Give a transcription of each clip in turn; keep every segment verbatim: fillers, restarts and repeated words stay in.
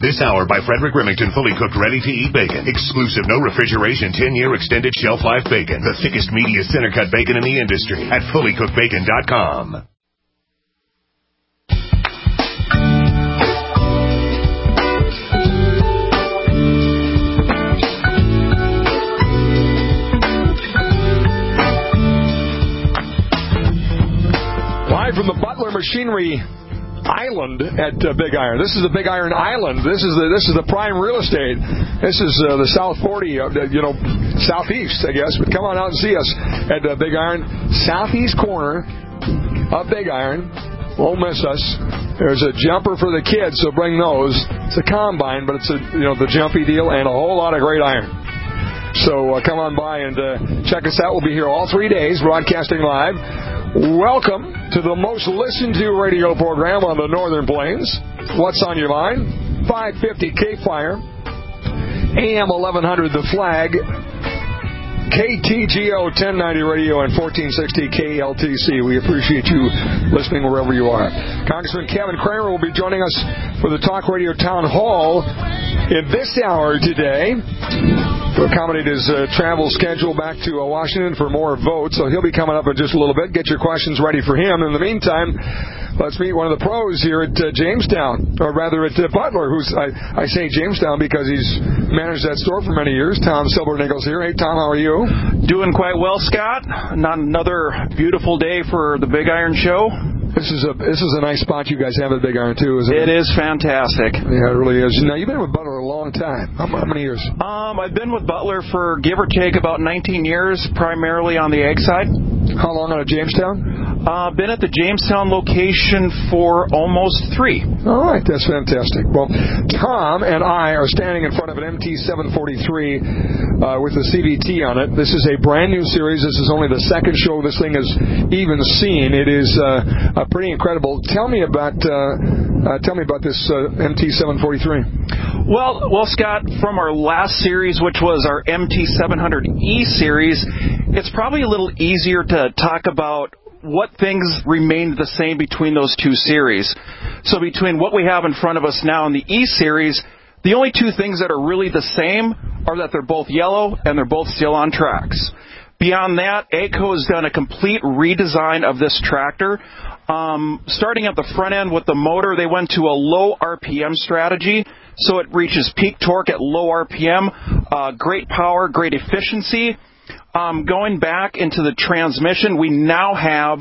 This hour by Frederick Remington, fully cooked, ready-to-eat bacon. Exclusive, no refrigeration, ten-year extended shelf life bacon. The thickest, meatiest, center-cut bacon in the industry at fully cooked bacon dot com. Live from the Butler Machinery Island at uh, Big Iron. This is the Big Iron Island. This is the this is the prime real estate. This is uh, the South forty, uh, you know, southeast, I guess. But come on out and see us at uh, Big Iron, southeast corner of Big Iron. Won't miss us. There's a jumper for the kids, so bring those. It's a combine, but it's a you know the jumpy deal and a whole lot of great iron. So uh, come on by and uh, check us out. We'll be here all three days, broadcasting live. Welcome to the most listened to radio program on the Northern Plains. What's on your mind? five fifty K-Fire, A M eleven hundred The Flag, K T G O ten ninety Radio, and fourteen sixty K L T C. We appreciate you listening wherever you are. Congressman Kevin Cramer will be joining us for the Talk Radio Town Hall in this hour today to accommodate his uh, travel schedule back to uh, Washington for more votes. So he'll be coming up in just a little bit. Get your questions ready for him. In the meantime, let's meet one of the pros here at uh, Jamestown, or rather at uh, Butler, who's, I, I say Jamestown because he's managed that store for many years. Tom Silbernagel's here. Hey, Tom, how are you? Doing quite well, Scott. Not another beautiful day for the Big Iron Show. This is a this is a nice spot you guys have at Big Iron, too, isn't it? It is fantastic. Yeah, it really is. Now, you've been with Butler a long time. How, how many years? Um, I've been with Butler for, give or take, about nineteen years, primarily on the egg side. How long out of Jamestown? Uh, been at the Jamestown location for almost three. All right, that's fantastic. Well, Tom and I are standing in front of an M T seven forty-three uh, with the C V T on it. This is a brand new series. This is only the second show this thing has even seen. It is uh, uh, pretty incredible. Tell me about uh, uh, tell me about this uh, M T seven forty-three. Well, well, Scott, from our last series, which was our M T seven hundred E series, it's probably a little easier to talk about what things remained the same between those two series. So between what we have in front of us now and the E series, the only two things that are really the same are that they're both yellow and they're both still on tracks. Beyond that, AGCO has done a complete redesign of this tractor. Um, starting at the front end with the motor, they went to a low R P M strategy, so it reaches peak torque at low R P M, uh, great power, great efficiency. Um, going back into the transmission, we now have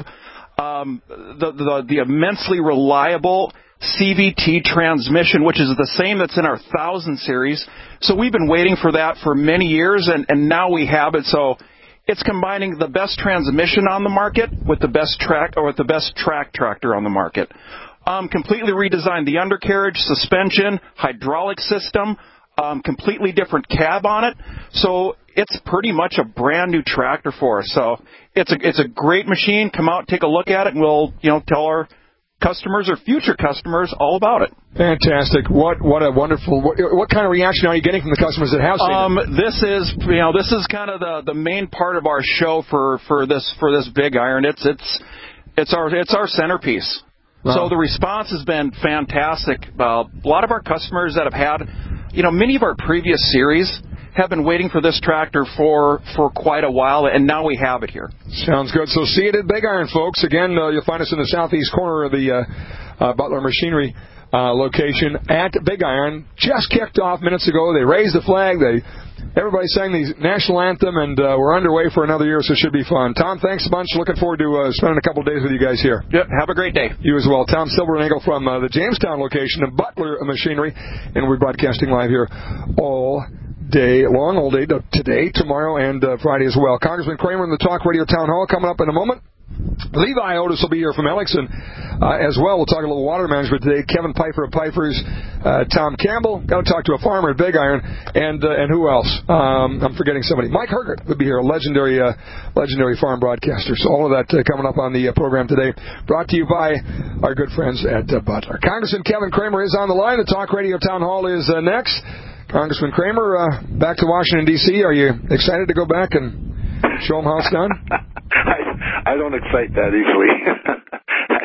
um, the, the, the immensely reliable C V T transmission, which is the same that's in our one thousand series. So we've been waiting for that for many years, and, and now we have it. So it's combining the best transmission on the market with the best track, or with the best track tractor on the market. Um, completely redesigned the undercarriage, suspension, hydraulic system, um, completely different cab on it. So it's pretty much a brand new tractor for us. So it's a it's a great machine. Come out, take a look at it, and we'll you know tell our customers or future customers all about it. Fantastic! What what a wonderful what, what kind of reaction are you getting from the customers that have seen um, it? This is you know this is kind of the, the main part of our show for, for this for this Big Iron. It's it's it's our it's our centerpiece. Wow. So the response has been fantastic. Uh, a lot of our customers that have had you know many of our previous series have been waiting for this tractor for, for quite a while, and now we have it here. Sounds good. So see it at Big Iron, folks. Again, uh, you'll find us in the southeast corner of the uh, uh, Butler Machinery uh, location at Big Iron. Just kicked off minutes ago. They raised the flag. They Everybody sang the national anthem, and uh, we're underway for another year, so it should be fun. Tom, thanks a bunch. Looking forward to uh, spending a couple of days with you guys here. Yep, have a great day. You as well. Tom Silbernagel from uh, the Jamestown location of Butler Machinery, and we're broadcasting live here all day long, all day today, tomorrow, and uh, Friday as well. Congressman Cramer in the Talk Radio Town Hall coming up in a moment. Levi Otis will be here from Ellickson uh, as well. We'll talk a little water management today. Kevin Piper of Piper's, uh, Tom Campbell. Got to talk to a farmer at Big Iron, and uh, and who else? Um, I'm forgetting somebody. Mike Hergert will be here, a legendary uh, legendary farm broadcaster. So all of that uh, coming up on the uh, program today. Brought to you by our good friends at uh, Butler. Congressman Kevin Cramer is on the line. The Talk Radio Town Hall is uh, next. Congressman Cramer, uh, back to Washington, D C Are you excited to go back and show them how it's done? I, I don't excite that easily.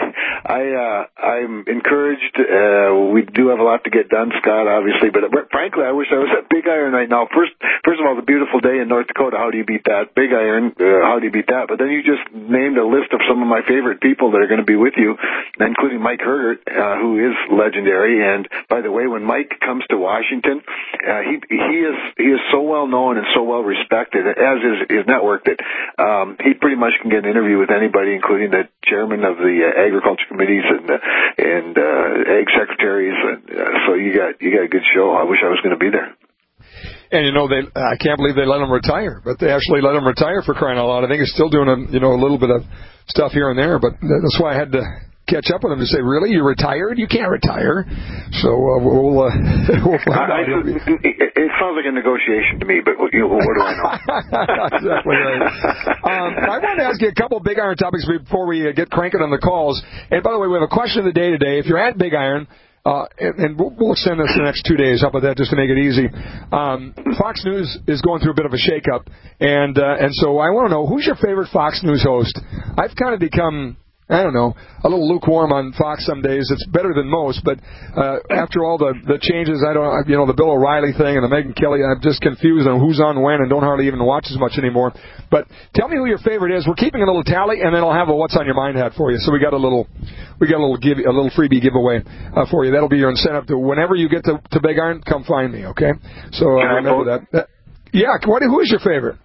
I uh, I'm encouraged. Uh, we do have a lot to get done, Scott, obviously, but, but frankly, I wish I was at Big Iron right now. First, first of all, the beautiful day in North Dakota. How do you beat that? Big Iron. Uh, how do you beat that? But then you just named a list of some of my favorite people that are going to be with you, including Mike Hergert, uh, who is legendary. And by the way, when Mike comes to Washington, uh, he he is he is so well known and so well respected, as is his network, that um, he pretty much can get an interview with anybody, including the chairman of the uh, agriculture committees and uh, and uh, ag secretaries. And, uh, so you got you got a good show. I wish I was going to be there. And you know, they I can't believe they let him retire, but they actually let him retire for crying out loud. I think he's still doing a you know a little bit of stuff here and there, but that's why I had to catch up with him to say, really, you're retired? You can't retire. So uh, we'll, uh, we'll find I, out. I, it, it sounds like a negotiation to me, but you know, what do I know? Exactly right. Um, I wanted to ask you a couple of Big Iron topics before we uh, get cranking on the calls. And by the way, we have a question of the day today. If you're at Big Iron, Uh, and, and we'll, we'll extend this the next two days. How about that, just to make it easy? Um, Fox News is going through a bit of a shakeup, and uh, and so I want to know, who's your favorite Fox News host? I've kind of become, I don't know, a little lukewarm on Fox some days. It's better than most, but uh, after all the, the changes, I don't, you know, the Bill O'Reilly thing and the Megyn Kelly, I'm just confused on who's on when and don't hardly even watch as much anymore. But tell me who your favorite is. We're keeping a little tally, and then I'll have a What's on Your Mind hat for you. So we got a little, we got a little give, a little freebie giveaway uh, for you. That'll be your incentive to whenever you get to, to Big Iron, come find me. Okay? So uh, remember that. that. Yeah. What? Who is your favorite?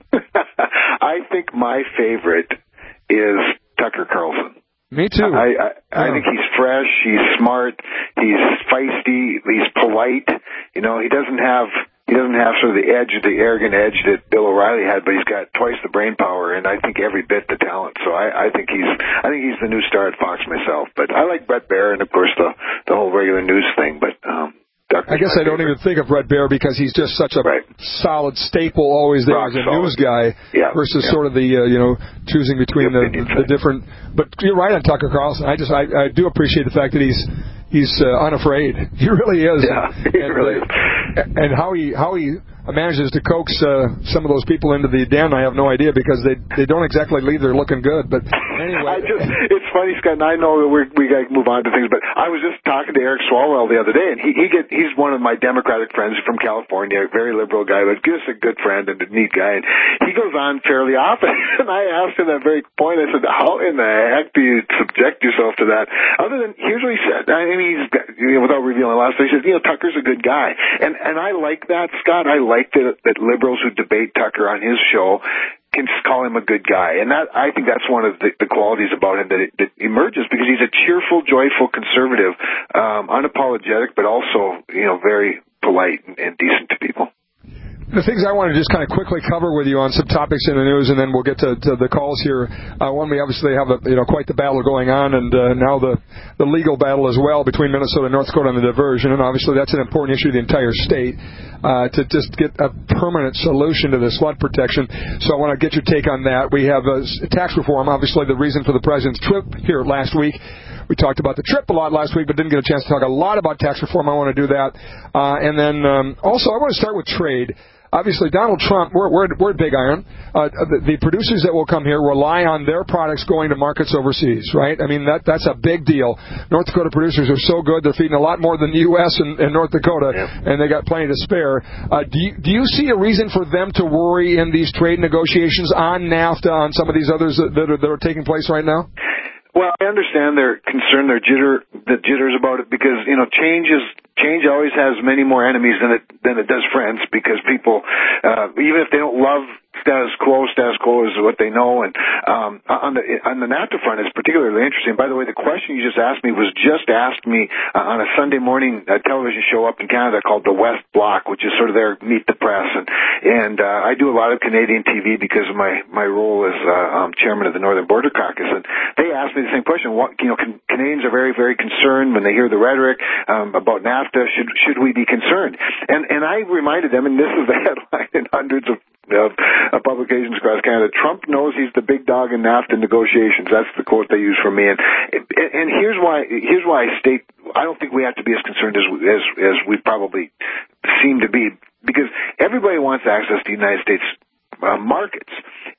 I think my favorite is Tucker Carlson. Me too. I, I, I yeah. think he's fresh, he's smart, he's feisty, he's polite. You know, he doesn't have he doesn't have sort of the edge, the arrogant edge that Bill O'Reilly had, but he's got twice the brain power, and I think every bit the talent. So I, I think he's I think he's the new star at Fox myself. But I like Bret Baier and of course the the whole regular news thing. But um, I guess I don't even think of Bret Baier because he's just such a right. solid staple, always there Rock as a solid. news guy, yeah. versus yeah. sort of the uh, you know choosing between the, the, the different. But you're right on Tucker Carlson. I just I, I do appreciate the fact that he's he's uh, unafraid. He really is. Yeah, he and, really is. Uh, and how he how he manages to coax uh, some of those people into the den, I have no idea, because they they don't exactly leave there looking good. But anyway, I just, it's funny, Scott, and I know that we're, we got to move on to things, but I was just talking to Eric Swalwell the other day, and he, he get he's one of my Democratic friends from California, a very liberal guy, but just a good friend and a neat guy. And he goes on fairly often, and I asked him that very point. I said, "How in the heck do you subject yourself to that?" Other than here's what he said. I mean, he's you know, without revealing a lot, so he says, "You know, Tucker's a good guy," and and I like that, Scott. I like that that liberals who debate Tucker on his show can call him a good guy. And that, I think that's one of the, the qualities about him that, it, that emerges, because he's a cheerful, joyful conservative, um, unapologetic, but also, you know, very polite and, and decent to people. The things I want to just kind of quickly cover with you on some topics in the news, and then we'll get to, to the calls here. Uh, one, we obviously have a, you know quite the battle going on, and uh, now the the legal battle as well between Minnesota and North Dakota on the diversion, and obviously that's an important issue to the entire state, uh, to just get a permanent solution to this flood protection. So I want to get your take on that. We have uh, tax reform, obviously the reason for the president's trip here last week. We talked about the trip a lot last week, but didn't get a chance to talk a lot about tax reform. I want to do that. Uh, and then um, also I want to start with trade. Obviously, Donald Trump, we're, we're, we're at Big Iron. Uh, the, the producers that will come here rely on their products going to markets overseas, right? I mean, that that's a big deal. North Dakota producers are so good, they're feeding a lot more than the U S and, and North Dakota, yeah. and they got plenty to spare. Uh, do you, do you see a reason for them to worry in these trade negotiations on NAFTA, on some of these others that, that, are, that are taking place right now? Well, I understand their concern, their jitter, the jitters about it, because, you know, change is, change always has many more enemies than it, than it does friends, because people, uh, even if they don't love status quo, status quo is what they know. And, um, on the, on the NAFTA front, it's particularly interesting. By the way, the question you just asked me was just asked me uh, on a Sunday morning uh, television show up in Canada called The West Block, which is sort of their Meet the Press. And, and, uh, I do a lot of Canadian T V because of my, my role as, uh, um, chairman of the Northern Border Caucus. And they asked me the same question. What, you know, can, Canadians are very, very concerned when they hear the rhetoric, um, about NAFTA. Should, should we be concerned? And, and I reminded them, and this is the headline in hundreds of Of, of publications across Canada, Trump knows he's the big dog in NAFTA negotiations. That's the quote they use from me. And, and, and here's why. Here's why I state I don't think we have to be as concerned as as as we probably seem to be, because everybody wants access to the United States uh, markets.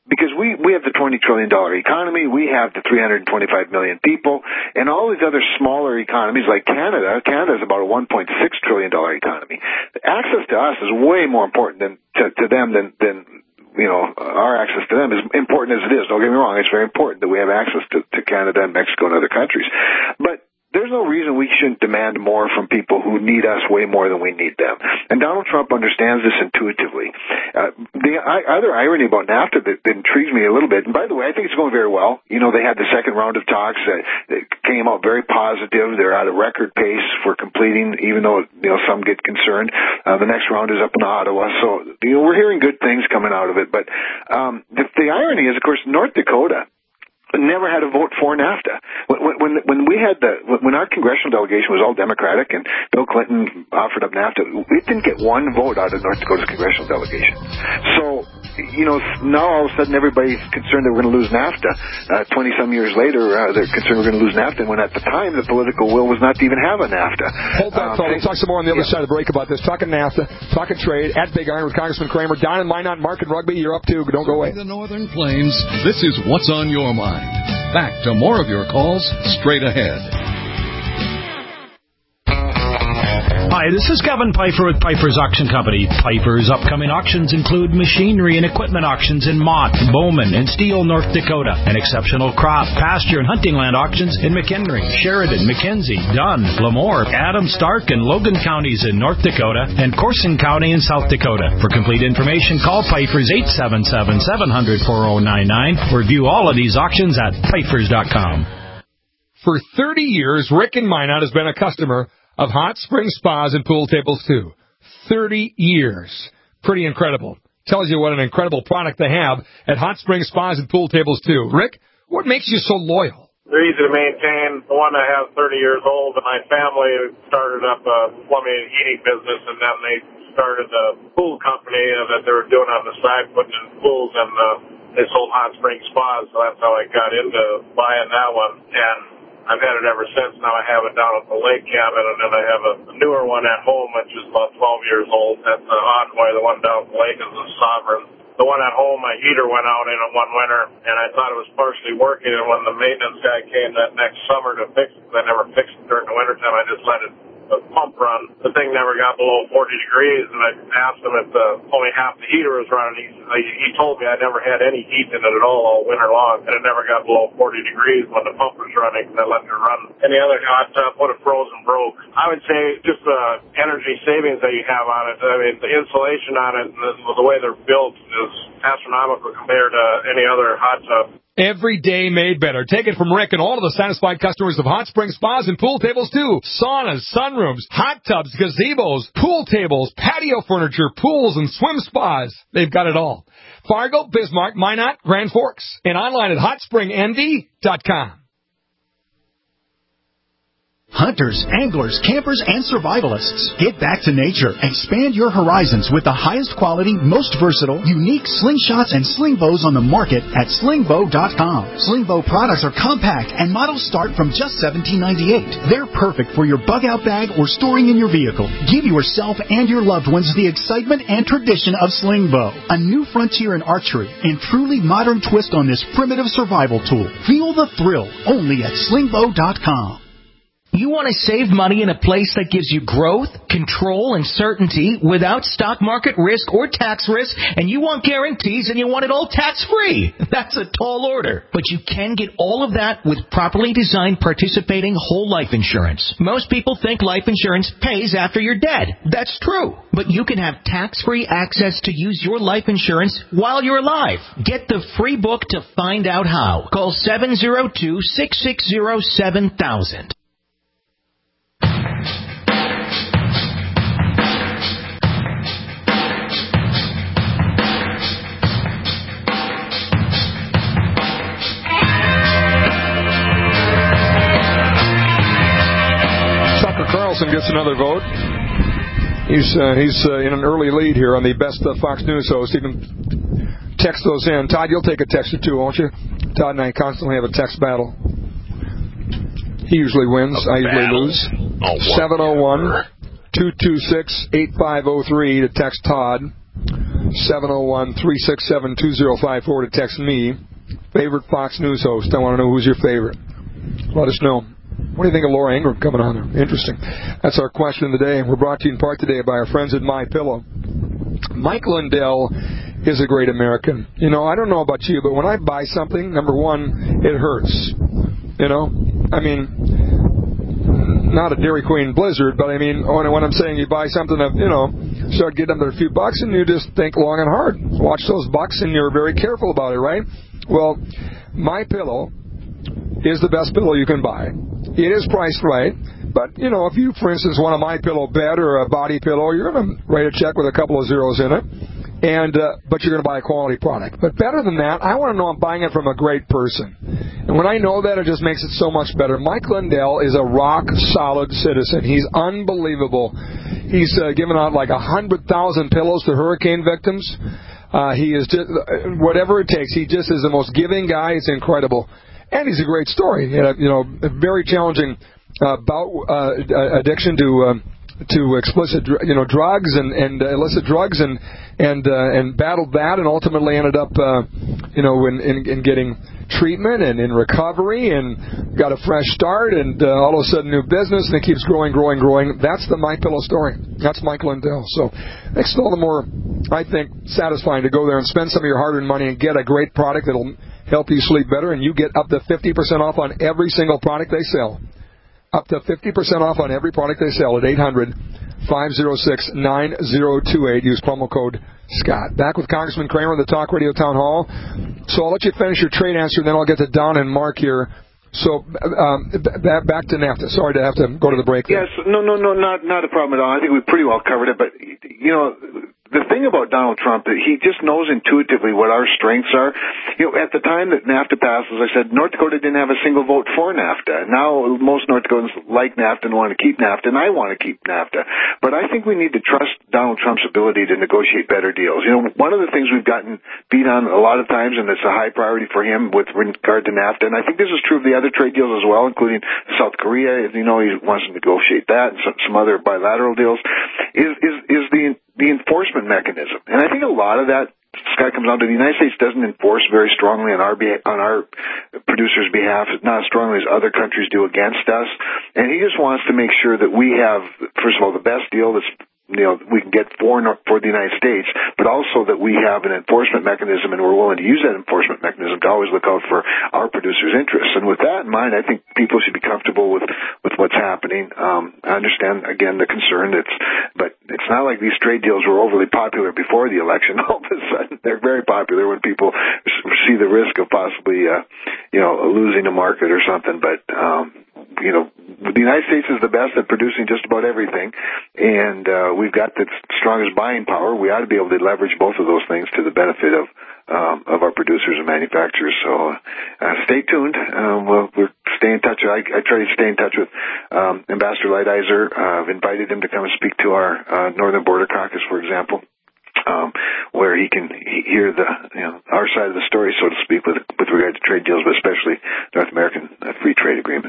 because we, we have the twenty trillion dollars economy, we have the three hundred twenty-five million people, and all these other smaller economies like Canada, Canada is about a one point six trillion dollars economy. Access to us is way more important than to, to them than, than, you know, our access to them is important as it is. Don't get me wrong, it's very important that we have access to, to Canada and Mexico and other countries. But there's no reason we shouldn't demand more from people who need us way more than we need them. And Donald Trump understands this intuitively. Uh, the I, other irony about NAFTA that, that intrigues me a little bit, and by the way, I think it's going very well. You know, they had the second round of talks that, that came out very positive. They're at a record pace for completing, even though, you know, some get concerned. Uh, the next round is up in Ottawa. So, you know, we're hearing good things coming out of it. But um, the, the irony is, of course, North Dakota never had a vote for NAFTA. When, when, when we had the, when our congressional delegation was all Democratic and Bill Clinton offered up NAFTA, we didn't get one vote out of North Dakota's congressional delegation. So, you know, now all of a sudden everybody's concerned that we're going to lose NAFTA. Uh, twenty-some years later, uh, they're concerned we're going to lose NAFTA, when at the time the political will was not to even have a NAFTA. Hold that um, thought. We'll talk some more on the other yeah. side of the break about this. Talking NAFTA, talking trade, at Big Iron with Congressman Kramer. Down in Minot, Market Rugby, you're up too. Don't go away. The Northern Plains, this is What's on Your Mind. Back to more of your calls straight ahead. Hi, this is Kevin Pfeiffer with Pfeiffer's Auction Company. Pfeiffer's upcoming auctions include machinery and equipment auctions in Mott, Bowman, and Steele, North Dakota, and exceptional crop, pasture, and hunting land auctions in McHenry, Sheridan, McKenzie, Dunn, Lemoore, Adams, Stark, and Logan counties in North Dakota, and Corson County in South Dakota. For complete information, call Pfeiffer's eight seven seven, seven hundred, four oh nine nine or view all of these auctions at Pfeiffer's dot com. For thirty years, Rick in Minot has been a customer of Hot Spring Spas and Pool Tables, too. thirty years. Pretty incredible. Tells you what an incredible product they have at Hot Spring Spas and Pool Tables, too. Rick, what makes you so loyal? They're easy to maintain. The one I have thirty years old, and my family started up a plumbing and heating business, and then they started a pool company that they were doing on the side, putting in pools, and uh, they sold Hot Spring Spas, so that's how I got into buying that one. And I've had it ever since. Now I have it down at the lake cabin, and then I have a newer one at home, which is about twelve years old. That's the Envoy. The one down at the lake is the Sovereign. The one at home, my heater went out in it one winter, and I thought it was partially working, and when the maintenance guy came that next summer to fix it, I never fixed it during the wintertime. I just let it the pump run. The thing never got below forty degrees, and I asked him if the, only half the heater was running. He, he told me I never had any heat in it at all all winter long, and it never got below forty degrees when the pump was running, and I let it run. Any other hot tub would have frozen broke. I would say just the energy savings that you have on it. I mean, the insulation on it and the, the way they're built is astronomical compared to any other hot tub. Every day made better. Take it from Rick and all of the satisfied customers of Hot Spring Spas and Pool Tables, too. Saunas, sunrooms, hot tubs, gazebos, pool tables, patio furniture, pools, and swim spas. They've got it all. Fargo, Bismarck, Minot, Grand Forks, and online at hot spring n d dot com. Hunters, anglers, campers, and survivalists. Get back to nature. Expand your horizons with the highest quality, most versatile, unique slingshots and sling bows on the market at sling bow dot com. Sling bow products are compact and models start from just seventeen ninety-eight. They're perfect for your bug-out bag or storing in your vehicle. Give yourself and your loved ones the excitement and tradition of sling bow. A new frontier in archery and truly modern twist on this primitive survival tool. Feel the thrill only at sling bow dot com. You want to save money in a place that gives you growth, control, and certainty without stock market risk or tax risk, and you want guarantees and you want it all tax-free. That's a tall order. But you can get all of that with properly designed participating whole life insurance. Most people think life insurance pays after you're dead. That's true. But you can have tax-free access to use your life insurance while you're alive. Get the free book to find out how. Call seven oh two, six six oh, seven thousand. Carlson gets another vote. He's uh, he's uh, in an early lead here on the best uh, Fox News host. You can text those in. Todd, you'll take a text or two, won't you? Todd and I constantly have a text battle. He usually wins. I usually battle. lose. seven oh one, two two six, eight five oh three to text Todd. seven oh one, three six seven, two oh five four to text me. Favorite Fox News host. I want to know who's your favorite. Let us know. What do you think of Laura Ingraham coming on there? Interesting. That's our question of the day. We're brought to you in part today by our friends at MyPillow. Mike Lindell is a great American. You know, I don't know about you, but when I buy something, number one, it hurts. You know? I mean, not a Dairy Queen Blizzard, but I mean, when, when I'm saying you buy something that, you know, start getting under a few bucks and you just think long and hard. Watch those bucks and you're very careful about it, right? Well, MyPillow is the best pillow you can buy. It is priced right, but, you know, if you, for instance, want a MyPillow bed or a body pillow, you're going to write a check with a couple of zeros in it, and uh, but you're going to buy a quality product. But better than that, I want to know I'm buying it from a great person. And when I know that, it just makes it so much better. Mike Lindell is a rock-solid citizen. He's unbelievable. He's uh, given out like one hundred thousand pillows to hurricane victims. Uh, he is just, whatever it takes, he just is the most giving guy. It's incredible. And he's a great story. He had a, you know, a very challenging uh, bout uh, addiction to uh, to explicit, you know, drugs and, and uh, illicit drugs, and and uh, and battled that, and ultimately ended up, uh, you know, in, in, in getting treatment and in recovery, and got a fresh start, and uh, all of a sudden new business, and it keeps growing, growing, growing. That's the MyPillow story. That's Mike Lindell. So makes it all the more, I think, satisfying to go there and spend some of your hard-earned money and get a great product that'll help you sleep better, and you get up to fifty percent off on every single product they sell. Up to fifty percent off on every product they sell at eight hundred, five oh six, nine oh two eight. Use promo code Scott. Back with Congressman Kramer in the Talk Radio Town Hall. So I'll let you finish your trade answer, and then I'll get to Don and Mark here. So um, back, back to NAFTA. Sorry to have to go to the break there. Yes, no, no, no, not not a problem at all. I think we pretty well covered it. But, you know, the thing about Donald Trump, he just knows intuitively what our strengths are. You know, at the time that NAFTA passed, as I said, North Dakota didn't have a single vote for NAFTA. Now most North Dakotans like NAFTA and want to keep NAFTA, and I want to keep NAFTA. But I think we need to trust Donald Trump's ability to negotiate better deals. You know, one of the things we've gotten beat on a lot of times, and it's a high priority for him with regard to NAFTA, and I think this is true of the other trade deals as well, including South Korea. You know, he wants to negotiate that and some, some other bilateral deals, is, is, is the the enforcement mechanism. And I think a lot of that, Scott, comes down to the United States doesn't enforce very strongly on our on our producers' behalf, not as strongly as other countries do against us. And he just wants to make sure that we have, first of all, the best deal that's, you know, we can get for for the United States, but also that we have an enforcement mechanism, and we're willing to use that enforcement mechanism to always look out for our producers' interests. And with that in mind, I think people should be comfortable with with what's happening. Um, I understand again the concern. It's but it's not like these trade deals were overly popular before the election. All of a sudden, they're very popular when people see the risk of possibly, uh, you know, losing a market or something. But um, you know, the United States is the best at producing just about everything, and uh, we've got the strongest buying power. We ought to be able to leverage both of those things to the benefit of um, of our producers and manufacturers. So uh, stay tuned. Um, we'll, we'll stay in touch. I, I try to stay in touch with um, Ambassador Lighthizer. Uh, I've invited him to come and speak to our uh, Northern Border Caucus, for example. Um, where he can hear the, you know, our side of the story, so to speak, with with regard to trade deals, but especially North American uh, Free Trade Agreement.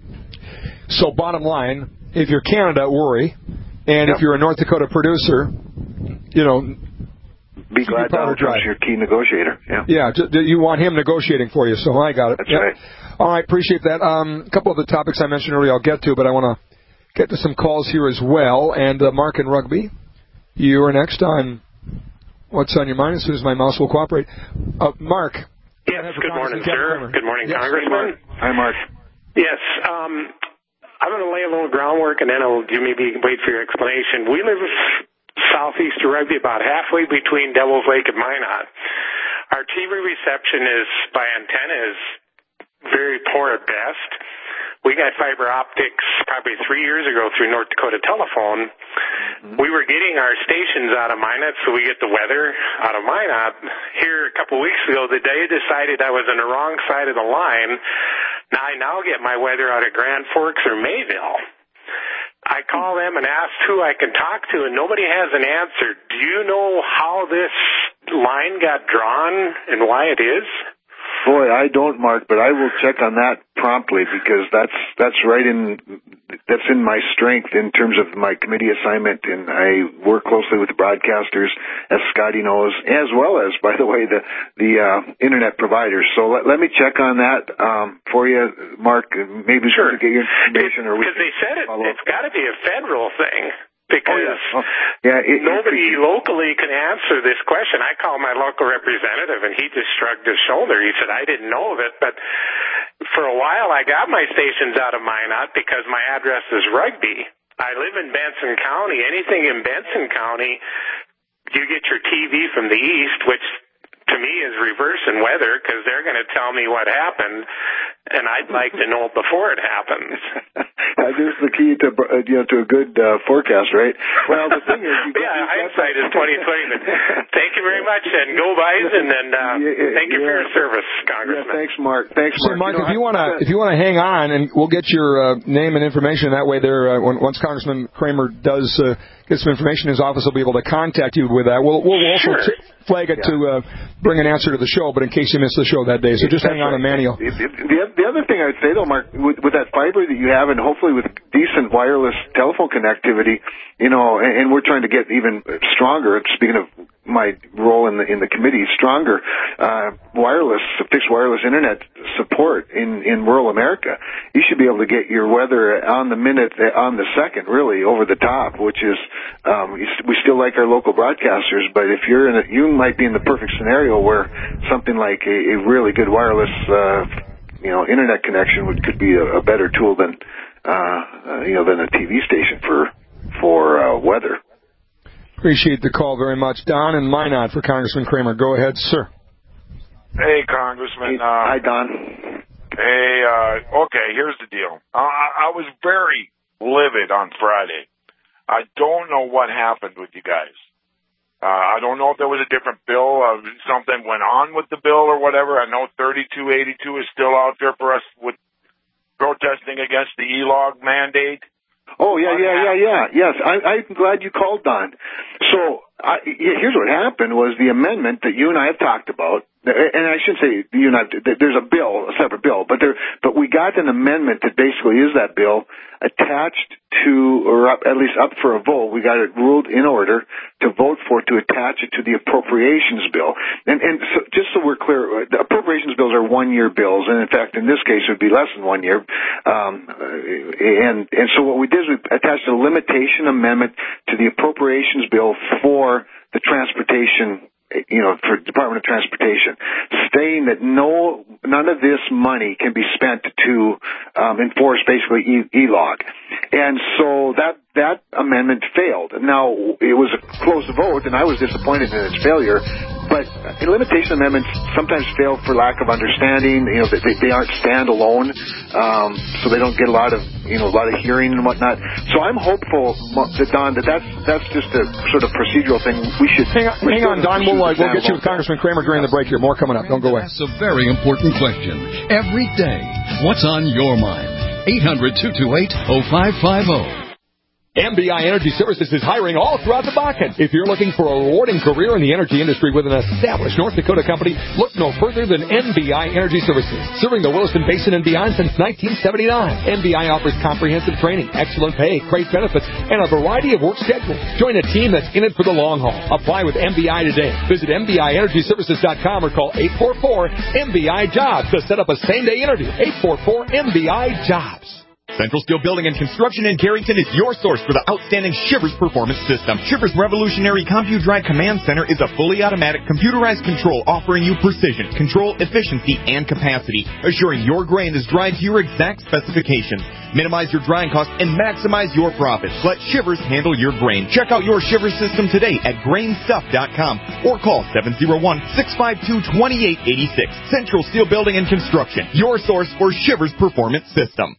So bottom line, if you're Canada, worry. And yep. If you're a North Dakota producer, you know, be glad Donald Trump's your key negotiator. Yeah, yeah, you want him negotiating for you, so I got it. That's yep. right. All right, appreciate that. Um, a couple of the topics I mentioned earlier I'll get to, but I want to get to some calls here as well. And uh, Mark in Rugby, you are next on What's on Your Mind, as soon as my mouse will cooperate. Uh, Mark. Yes, good morning, sir. Good morning, yes. Congressman. Hi, Mark. Yes, um, I'm going to lay a little groundwork, and then I'll do maybe wait for your explanation. We live southeast of Rugby, about halfway between Devil's Lake and Minot. Our T V reception is by antenna is very poor at best. We got fiber optics probably three years ago through North Dakota Telephone. Mm-hmm. We were getting our stations out of Minot, so we get the weather out of Minot. Here a couple of weeks ago, the day decided I was on the wrong side of the line. Now I now get my weather out of Grand Forks or Mayville. I call them and ask who I can talk to, and nobody has an answer. Do you know how this line got drawn and why it is? Boy, I don't, Mark, but I will check on that promptly because that's that's right in that's in my strength in terms of my committee assignment, and I work closely with the broadcasters, as Scotty knows, as well as, by the way, the the uh, internet providers. So let, let me check on that um, for you, Mark. Maybe sure. to get your information, or we because they said it, it's got to be a federal thing. Because oh, yeah. Oh, yeah, it, nobody it, it, locally can answer this question. I called my local representative, and he just shrugged his shoulder. He said, I didn't know of it, but for a while I got my stations out of Minot because my address is Rugby. I live in Benson County. Anything in Benson County, you get your T V from the east, which to me is reverse in weather because they're going to tell me what happened, and I'd like to know before it happens. That is the key to uh, you know to a good uh, forecast, right? Well, the thing is, you yeah, hindsight is twenty twenty. But thank you very much, and go Bison, and uh, yeah, thank you yeah. for your service, Congressman. Yeah, thanks, Mark. Thanks, so, Mark. Mark, you know, if you want to, if you want to hang on, and we'll get your uh, name and information. That way, there, uh, when, once Congressman Kramer does uh, get some information, his office will be able to contact you with that. We'll, we'll also sure. t- flag it yeah. to uh, bring an answer to the show, but in case you missed the show that day, so just That's hang on right. a manual. The, the, the other thing I'd say, though, Mark, with, with that fiber that you have, and hopefully with decent wireless telephone connectivity, you know, and, and we're trying to get even stronger. Speaking of my role in the in the committee, stronger uh, wireless, fixed wireless internet support in in rural America. You should be able to get your weather on the minute, on the second, really over the top. Which is, um, we still like our local broadcasters, but if you're in a, you might be in the perfect scenario where something like a, a really good wireless, uh, you know, internet connection would could be a, a better tool than, uh, you know, than a T V station for for uh, weather. Appreciate the call very much. Don and Minot for Congressman Kramer. Go ahead, sir. Hey, Congressman. Hey, uh, hi, Don. Hey, uh, okay, here's the deal. Uh, I, I was very livid on Friday. I don't know what happened with you guys. Uh, I don't know if there was a different bill, uh, something went on with the bill or whatever. I know thirty-two eighty-two is still out there for us with protesting against the E-log mandate. Oh, yeah, yeah, yeah, yeah. Yes, I, I'm glad you called, Don. So I, here's what happened was the amendment that you and I have talked about, and I shouldn't say you and I, there's a bill, a separate bill, but there, but we got an amendment that basically is that bill attached to, or up, at least up for a vote. We got it ruled in order to vote for, to attach it to the appropriations bill. And, and so, just so we're clear, the appropriations bills are one-year bills, and in fact, in this case, it would be less than one year. Um, and, and so what we did is we attached a limitation amendment to the appropriations bill for the transportation, you know, for Department of Transportation, stating that no, none of this money can be spent to um, enforce basically e- E-log. And so that that amendment failed. Now, it was a close vote, and I was disappointed in its failure. But limitation amendments sometimes fail for lack of understanding. You know, they, they aren't standalone, um, so they don't get a lot of, you know, a lot of hearing and whatnot. So I'm hopeful, that Don, that that's that's just a sort of procedural thing. We should hang on, hang on Don. We'll uh, we'll get you with Congressman Kramer during the break here. More coming up. Don't go away. That's a very important question every day. What's on your mind? eight hundred two two eight oh five five oh. M B I Energy Services is hiring all throughout the Bakken. If you're looking for a rewarding career in the energy industry with an established North Dakota company, look no further than M B I Energy Services. Serving the Williston Basin and beyond since nineteen seventy-nine, M B I offers comprehensive training, excellent pay, great benefits, and a variety of work schedules. Join a team that's in it for the long haul. Apply with M B I today. Visit M B I energy services dot com or call eight four four M B I jobs to set up a same-day interview. eight four four M B I jobs. Central Steel Building and Construction in Carrington is your source for the outstanding Shivers Performance System. Shivers Revolutionary CompuDry Command Center is a fully automatic computerized control offering you precision, control, efficiency, and capacity, assuring your grain is dried to your exact specifications. Minimize your drying costs and maximize your profits. Let Shivers handle your grain. Check out your Shivers system today at grain stuff dot com or call seven oh one, six five two, two eight eight six. Central Steel Building and Construction, your source for Shivers Performance System.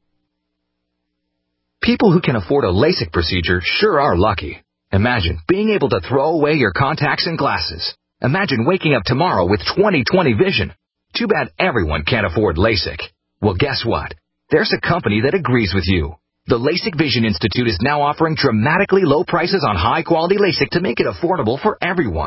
People who can afford a LASIK procedure sure are lucky. Imagine being able to throw away your contacts and glasses. Imagine waking up tomorrow with twenty twenty vision. Too bad everyone can't afford LASIK. Well, guess what? There's a company that agrees with you. The LASIK Vision Institute is now offering dramatically low prices on high-quality LASIK to make it affordable for everyone.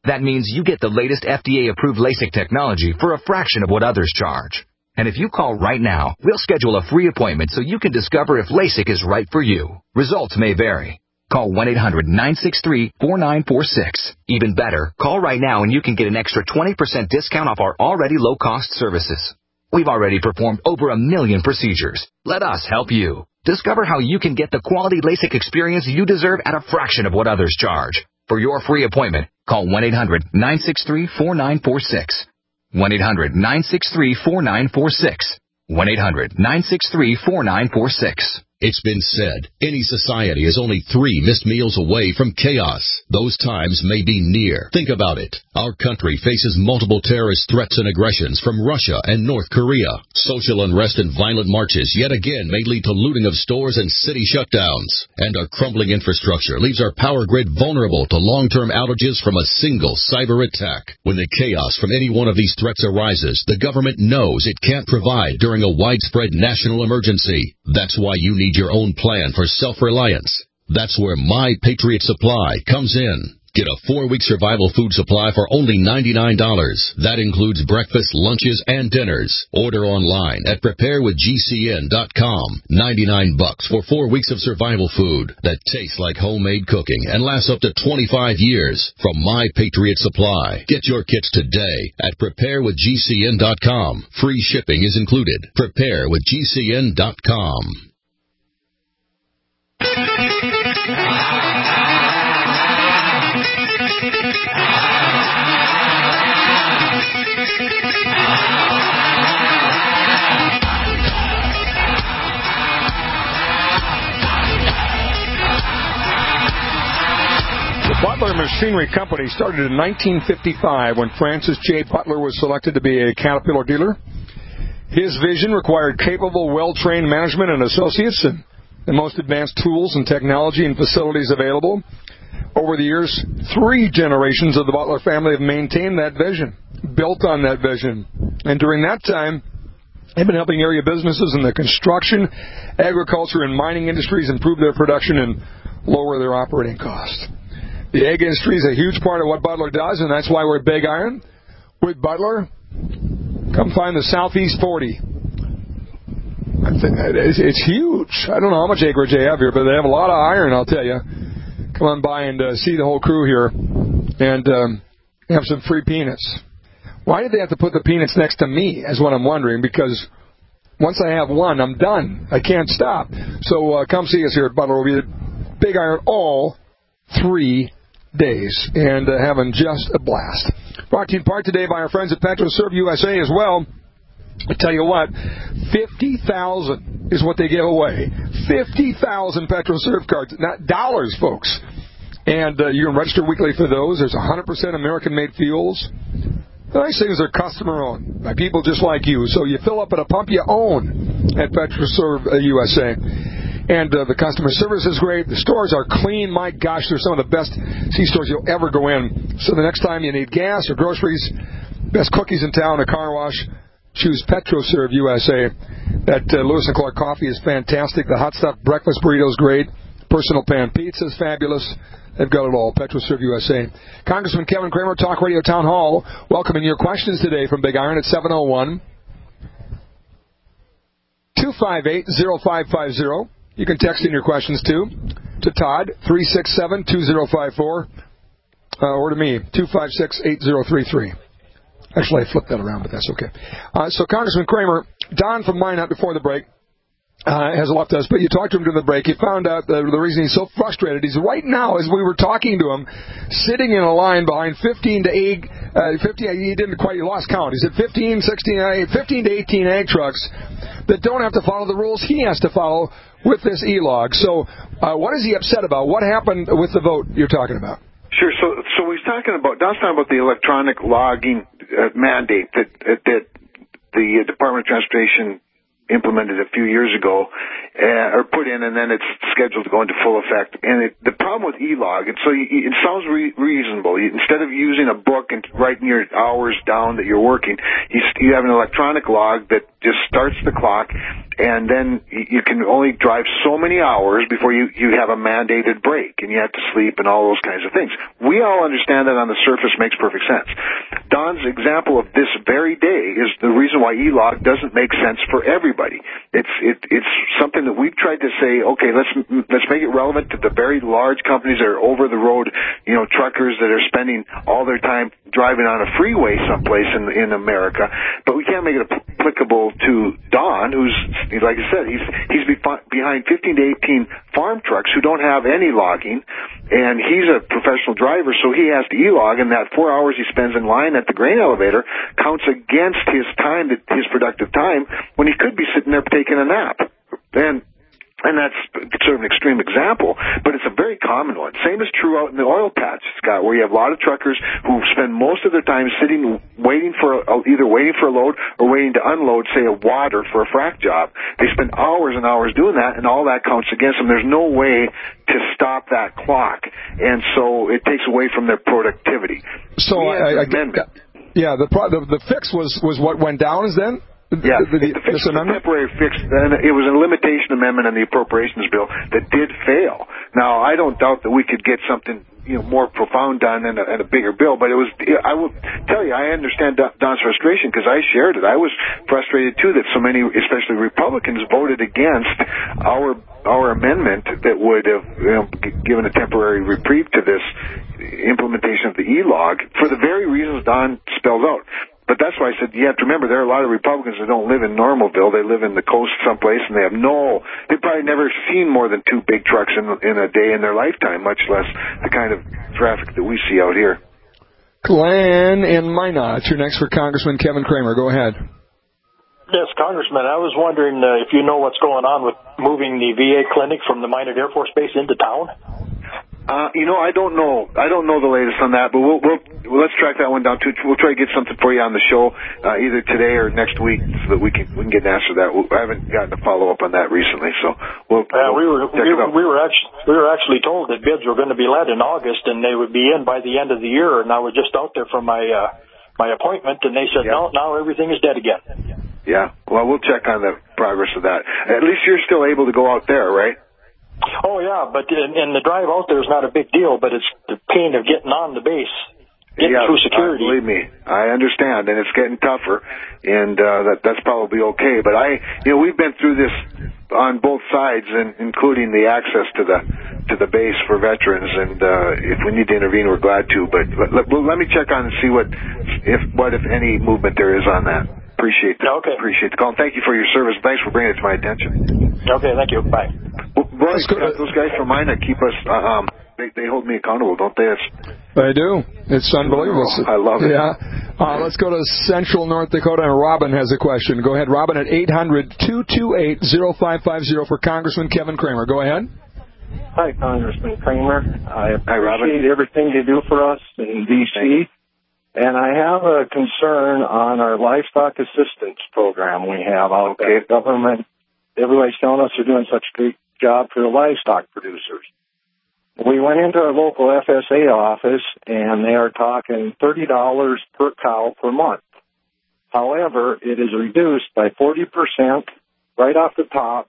That means you get the latest F D A-approved LASIK technology for a fraction of what others charge. And if you call right now, we'll schedule a free appointment so you can discover if LASIK is right for you. Results may vary. Call one eight hundred nine six three four nine four six. Even better, call right now and you can get an extra twenty percent discount off our already low-cost services. We've already performed over a million procedures. Let us help you. Discover how you can get the quality LASIK experience you deserve at a fraction of what others charge. For your free appointment, call one eight hundred nine six three four nine four six. one eight hundred nine six three four nine four six. one eight hundred nine six three four nine four six. It's been said, any society is only three missed meals away from chaos. Those times may be near. Think about it. Our country faces multiple terrorist threats and aggressions from Russia and North Korea. Social unrest and violent marches yet again may lead to looting of stores and city shutdowns. And our crumbling infrastructure leaves our power grid vulnerable to long-term outages from a single cyber attack. When the chaos from any one of these threats arises, the government knows it can't provide during a widespread national emergency. That's why you need your own plan for self-reliance. That's where My Patriot Supply comes in. Get a four-week survival food supply for only ninety-nine dollars. That includes breakfast, lunches, and dinners. Order online at prepare with G C N dot com. ninety-nine bucks for four weeks of survival food that tastes like homemade cooking and lasts up to twenty-five years from My Patriot Supply. Get your kits today at prepare with G C N dot com. Free shipping is included. prepare with G C N dot com. The Butler Machinery Company started in nineteen fifty-five when Francis J. Butler was selected to be a Caterpillar dealer. His vision required capable, well-trained management and associates and the most advanced tools and technology and facilities available. Over the years, three generations of the Butler family have maintained that vision, built on that vision. And during that time, they've been helping area businesses in the construction, agriculture, and mining industries improve their production and lower their operating costs. The ag industry is a huge part of what Butler does, and that's why we're at Big Iron with Butler. Come find the Southeast forty. It's huge. I don't know how much acreage they have here, but they have a lot of iron, I'll tell you. Come on by and uh, see the whole crew here and um, have some free peanuts. Why did they have to put the peanuts next to me, is what I'm wondering, because once I have one, I'm done. I can't stop. So uh, come see us here at Butler. We'll be at Big Iron all three days and uh, having just a blast. Brought to you in part today by our friends at PetroServe U S A as well. I tell you what, fifty thousand is what they give away. fifty thousand PetroServe cards, not dollars, folks. And uh, you can register weekly for those. There's one hundred percent American-made fuels. The nice thing is they're customer-owned by people just like you. So you fill up at a pump you own at PetroServe uh, U S A. And uh, the customer service is great. The stores are clean. My gosh, they're some of the best C-stores you'll ever go in. So the next time you need gas or groceries, best cookies in town, a car wash, choose PetroServe U S A. That uh, Lewis and Clark coffee is fantastic. The hot stuff breakfast burrito is great. Personal pan pizza is fabulous. They've got it all. PetroServe U S A. Congressman Kevin Cramer, Talk Radio Town Hall, welcoming your questions today from Big Iron at seven oh one, two five eight, oh five five oh. You can text in your questions, too, to Todd, three six seven, two oh five four, uh, or to me, two five six, eight oh three three. Actually, I flipped that around, but that's okay. Uh, so, Congressman Cramer, Don from Minot before the break uh, has left us, but you talked to him during the break. You found out the, the reason he's so frustrated. He's right now, as we were talking to him, sitting in a line behind fifteen to eight, uh, fifteen, he didn't quite, he lost count. He said fifteen, sixteen, fifteen to eighteen ag trucks that don't have to follow the rules he has to follow with this E-log. So, uh, what is he upset about? What happened with the vote you're talking about? Sure. So, so he's talking about Don's talking about the electronic logging uh, mandate that that the Department of Transportation implemented a few years ago, uh, or put in, and then it's scheduled to go into full effect. And it, the problem with E-log, and so you, it sounds re- reasonable. You, instead of using a book and writing your hours down that you're working, you, you have an electronic log that just starts the clock, and then you can only drive so many hours before you, you have a mandated break, and you have to sleep and all those kinds of things. We all understand that on the surface makes perfect sense. Don's example of this very day is the reason why E-log doesn't make sense for everybody. It's it, it's something that we've tried to say, okay, let's let's make it relevant to the very large companies that are over the road, you know, truckers that are spending all their time driving on a freeway someplace in in America. But we can't make it applicable to Don, who's, like I said, he's he's behind fifteen to eighteen farm trucks who don't have any logging, and he's a professional driver, so he has to E-log, and that four hours he spends in line at the grain elevator counts against his time, his productive time, when he could be sitting there taking a nap. And And that's sort of an extreme example, but it's a very common one. Same is true out in the oil patch, Scott, where you have a lot of truckers who spend most of their time sitting, waiting for, a, either waiting for a load or waiting to unload, say, a water for a frac job. They spend hours and hours doing that, and all that counts against them. There's no way to stop that clock, and so it takes away from their productivity. So, I, I, yeah, the, the the fix was, was what went down is then? Yeah, the, the, the fix was a temporary fix, and it was a limitation amendment in the appropriations bill that did fail. Now, I don't doubt that we could get something, you know, more profound done and a, and a bigger bill, but it was, I will tell you, I understand Don's frustration because I shared it. I was frustrated, too, that so many, especially Republicans, voted against our our amendment that would have, you know, given a temporary reprieve to this implementation of the E-log for the very reasons Don spelled out. But that's why I said you have to remember there are a lot of Republicans that don't live in Normalville. They live in the coast someplace, and they have no, they've probably never seen more than two big trucks in, in a day in their lifetime, much less the kind of traffic that we see out here. Glenn in Minot, you're next for Congressman Kevin Cramer. Go ahead. Yes, Congressman, I was wondering uh, if you know what's going on with moving the V A clinic from the Minot Air Force Base into town? Uh, you know, I don't know. I don't know the latest on that, but we'll, we'll, well, let's track that one down too. We'll try to get something for you on the show, uh, either today or next week so that we can, we can get an answer to that. I haven't gotten a follow up on that recently, so we'll, uh, we'll we were, check we, it out. we were actually, we were actually told that bids were going to be let in August and they would be in by the end of the year, and I was just out there for my, uh, my appointment, and they said, yeah. no, now everything is dead again. Yeah, well, we'll check on the progress of that. At least you're still able to go out there, right? Oh, yeah, but in, in the drive out there is not a big deal, but it's the pain of getting on the base, getting yeah, through security. Uh, believe me, I understand, and it's getting tougher, and uh, that that's probably okay. But I, you know, we've been through this on both sides, and including the access to the to the base for veterans, and uh, if we need to intervene, we're glad to. But let, let, well, let me check on and see what, if what if any movement there is on that. Appreciate the, okay. appreciate the call. Thank you for your service. Thanks for bringing it to my attention. Okay, thank you. Bye. Well, boy, those guys from mine that keep us, uh, um, they, they hold me accountable, don't they? It's, they do. It's unbelievable. I love it. Yeah. Uh, let's go to Central North Dakota, and Robin has a question. Go ahead, Robin, at eight hundred, two two eight, oh five five oh for Congressman Kevin Cramer. Go ahead. Hi, Congressman Cramer. I Hi, Robin. appreciate everything you do for us in D C And I have a concern on our livestock assistance program we have out okay. there. Government, everybody's telling us they're doing such a great job for the livestock producers. We went into our local F S A office, and they are talking thirty dollars per cow per month. However, it is reduced by forty percent right off the top,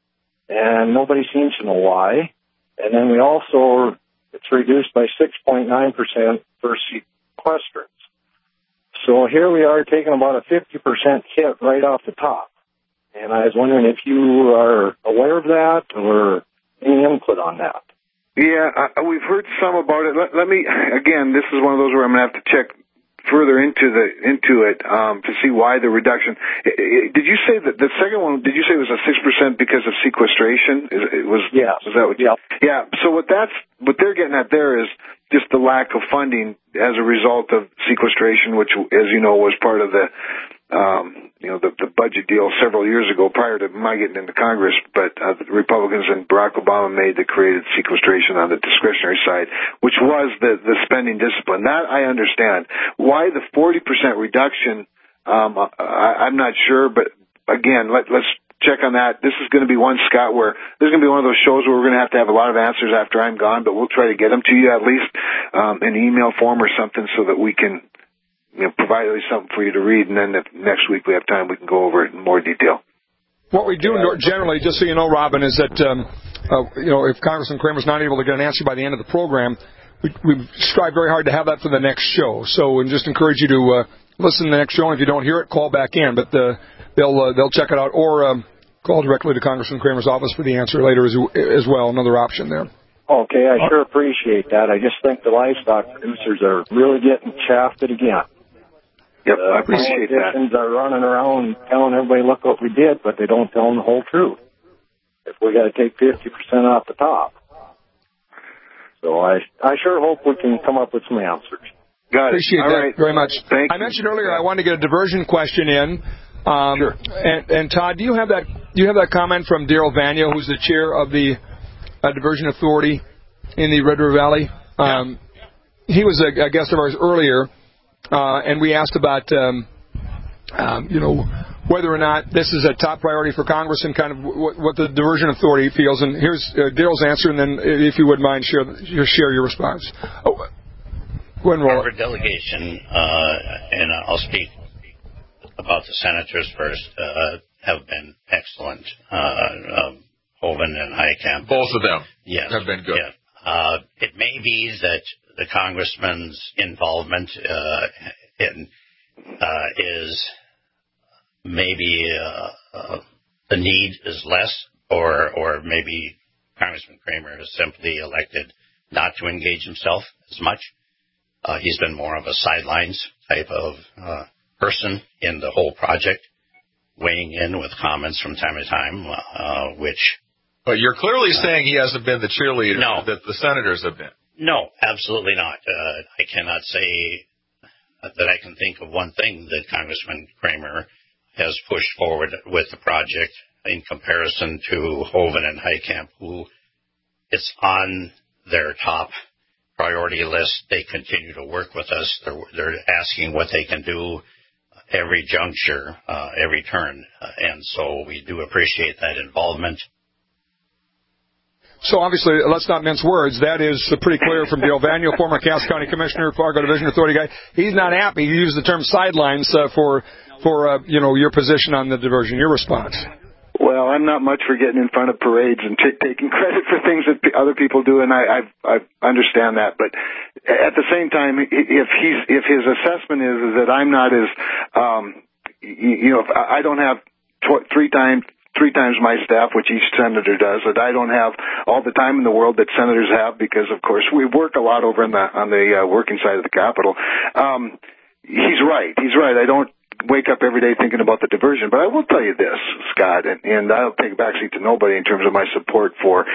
and nobody seems to know why. And then we also, it's reduced by six point nine percent for sequestrants. So here we are taking about a fifty percent hit right off the top. And I was wondering if you are aware of that or any input on that. Yeah, uh, we've heard some about it. Let, let me, again, this is one of those where I'm going to have to check further into the into it um, to see why the reduction. It, it, did you say that the second one, did you say it was a six percent because of sequestration? Is, it was, yeah. Was that what you, yeah. Yeah, so what that's, what they're getting at there is just the lack of funding as a result of sequestration, which, as you know, was part of the, um, you know, the, the budget deal several years ago prior to my getting into Congress. But uh, the Republicans and Barack Obama made that created sequestration on the discretionary side, which was the, the spending discipline. That I understand. Why the forty percent reduction, um, I, I'm not sure, but again, let, let's check on that. This is going to be one, Scott, where this is going to be one of those shows where we're going to have to have a lot of answers after I'm gone, but we'll try to get them to you at least um, in email form or something so that we can, you know, provide at least something for you to read, and then if next week we have time, we can go over it in more detail. What we do generally, just so you know, Robin, is that um, uh, you know, if Congressman Kramer's not able to get an answer by the end of the program, we, we strive very hard to have that for the next show. So, and just encourage you to uh, listen to the next show, and if you don't hear it, call back in. But uh, they'll uh, they'll check it out, or um, call directly to Congressman Kramer's office for the answer later as, as well. Another option there. Okay, I sure appreciate that. I just think the livestock producers are really getting shafted again. Yep, uh, I appreciate that. Politicians are running around telling everybody, look what we did, but they don't tell them the whole truth. If we got to take fifty percent off the top. So I I sure hope we can come up with some answers. Got it. Appreciate All that right. very much. Thank I mentioned earlier I wanted to get a diversion question in. Um, sure. And, and Todd, do you have that? Do you have that comment from Daryl Vania, who's the chair of the uh, Diversion Authority in the Red River Valley? Um, he was a, a guest of ours earlier, uh, and we asked about, um, um, you know, whether or not this is a top priority for Congress and kind of what, what the Diversion Authority feels. And here's uh, Daryl's answer, and then if you would mind, share share your response. Oh, go ahead and roll Our delegation, uh, and I'll speak about the senators first, uh, have been excellent. Uh, um, Hoeven and Heitkamp. Both of them yes, have been good. Yeah. Uh, it may be that the congressman's involvement uh, in, uh, is maybe uh, uh, the need is less, or or maybe Congressman Kramer is simply elected not to engage himself as much. Uh, he's been more of a sidelines type of uh, person in the whole project, weighing in with comments from time to time, uh, which... But you're clearly uh, saying he hasn't been the cheerleader no, that the senators have been. No, absolutely not. Uh, I cannot say that I can think of one thing that Congressman Kramer has pushed forward with the project in comparison to Hoeven and Heitkamp, who it's on their top priority list. They continue to work with us. They're, they're asking what they can do every juncture, uh, every turn. Uh, and so we do appreciate that involvement. So obviously, let's not mince words. That is pretty clear from Dale Vania, former Cass County Commissioner, Fargo Division Authority guy. He's not happy. He used the term sidelines uh, for, for uh, you know, your position on the diversion. Your response? Well, I'm not much for getting in front of parades and t- taking credit for things that p- other people do, and I, I, I understand that. But at the same time, if he's if his assessment is, is that I'm not as, um, you, you know, if I don't have tw- three times. Three times my staff, which each senator does, that I don't have all the time in the world that senators have, because of course we work a lot over in the, on the uh, working side of the Capitol. Um, he's right. He's right. I don't wake up every day thinking about the diversion, but I will tell you this, Scott, and, and I'll take a backseat to nobody in terms of my support for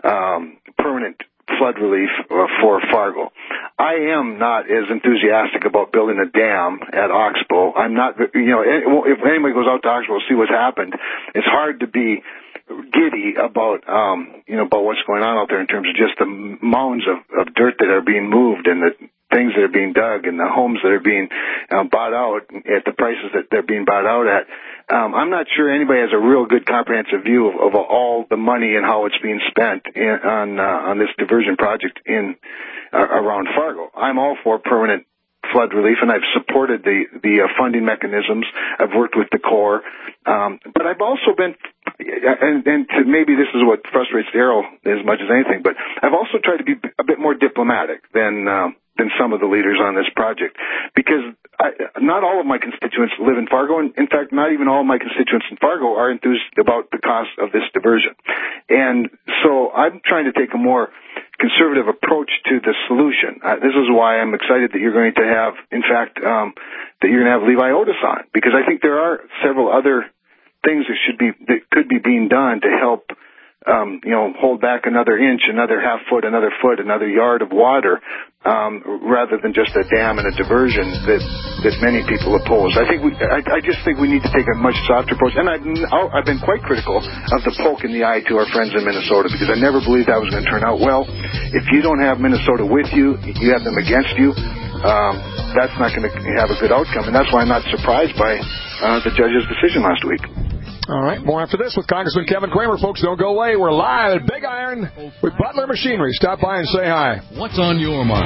um, permanent flood relief uh, for Fargo. I am not as enthusiastic about building a dam at Oxbow. I'm not, you know, if anybody goes out to Oxbow to see what's happened, it's hard to be giddy about, um, you know, about what's going on out there in terms of just the mounds of, of dirt that are being moved and the things that are being dug and the homes that are being uh, bought out at the prices that they're being bought out at. Um, I'm not sure anybody has a real good comprehensive view of, of all the money and how it's being spent in, on uh, on this diversion project in uh, around Fargo. I'm all for permanent flood relief, and I've supported the the uh, funding mechanisms. I've worked with the Corps, um, but I've also been, and, and to maybe this is what frustrates Darryl as much as anything, but I've also tried to be a bit more diplomatic than um, than some of the leaders on this project, because I, not all of my constituents live in Fargo, and in fact, not even all of my constituents in Fargo are enthused about the cost of this diversion. And so I'm trying to take a more conservative approach to the solution. Uh, this is why I'm excited that you're going to have, in fact, um, that you're going to have Levi Otis on, because I think there are several other things that should be, that could be being done to help, um, you know, hold back another inch, another half foot, another foot, another yard of water, um, rather than just a dam and a diversion that, that many people oppose. I think we, I, I just think we need to take a much softer approach. And I've, I've been quite critical of the poke in the eye to our friends in Minnesota, because I never believed that was going to turn out well. If you don't have Minnesota with you, you have them against you. Um, that's not going to have a good outcome. And that's why I'm not surprised by uh, the judge's decision last week. All right, more after this with Congressman Kevin Cramer. Folks, don't go away. We're live at Big Iron with Butler Machinery. Stop by and say hi. What's on your mind?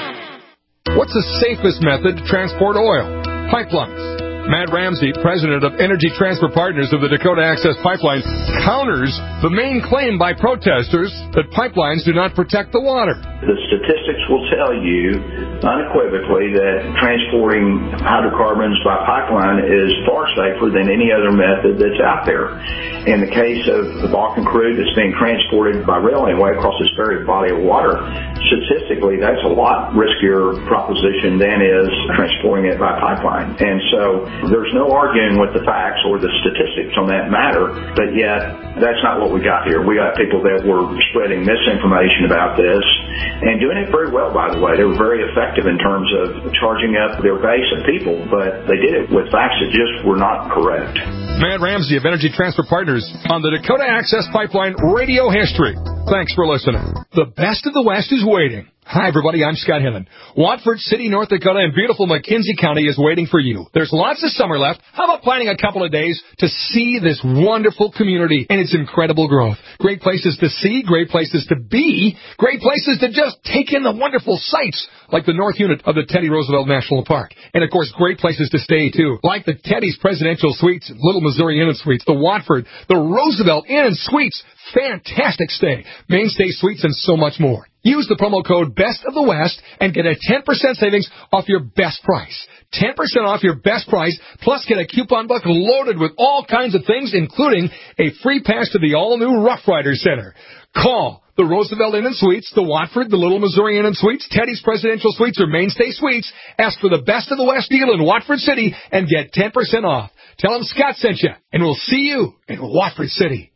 What's the safest method to transport oil? Pipelines. Matt Ramsey, president of Energy Transfer Partners of the Dakota Access Pipeline, counters the main claim by protesters that pipelines do not protect the water. The statistics will tell you unequivocally that transporting hydrocarbons by pipeline is far safer than any other method that's out there. In the case of the Bakken crude that's being transported by rail anyway across this very body of water, statistically that's a lot riskier proposition than is transporting it by pipeline. And so there's no arguing with the facts or the statistics on that matter, but yet that's not what we got here. We got people that were spreading misinformation about this and doing it very well, by the way. They were very effective in terms of charging up their base of people, but they did it with facts that just were not correct. Matt Ramsey of Energy Transfer Partners on the Dakota Access Pipeline Radio History. Thanks for listening. The best of the West is waiting. Hi, everybody. I'm Scott Hillen. Watford City, North Dakota, and beautiful McKenzie County is waiting for you. There's lots of summer left. How about planning a couple of days to see this wonderful community and its incredible growth? Great places to see, great places to be, great places to just take in the wonderful sights, like the north unit of the Teddy Roosevelt National Park. And, of course, great places to stay, too, like the Teddy's Presidential Suites, Little Missouri Inn and Suites, the Watford, the Roosevelt Inn and Suites. Fantastic stay, Mainstay Suites, and so much more. Use the promo code Best of the West and get a ten percent savings off your best price. ten percent off your best price, plus get a coupon book loaded with all kinds of things, including a free pass to the all-new Rough Rider Center. Call the Roosevelt Inn and Suites, the Watford, the Little Missouri Inn and Suites, Teddy's Presidential Suites, or Mainstay Suites. Ask for the Best of the West deal in Watford City and get ten percent off. Tell them Scott sent you, and we'll see you in Watford City.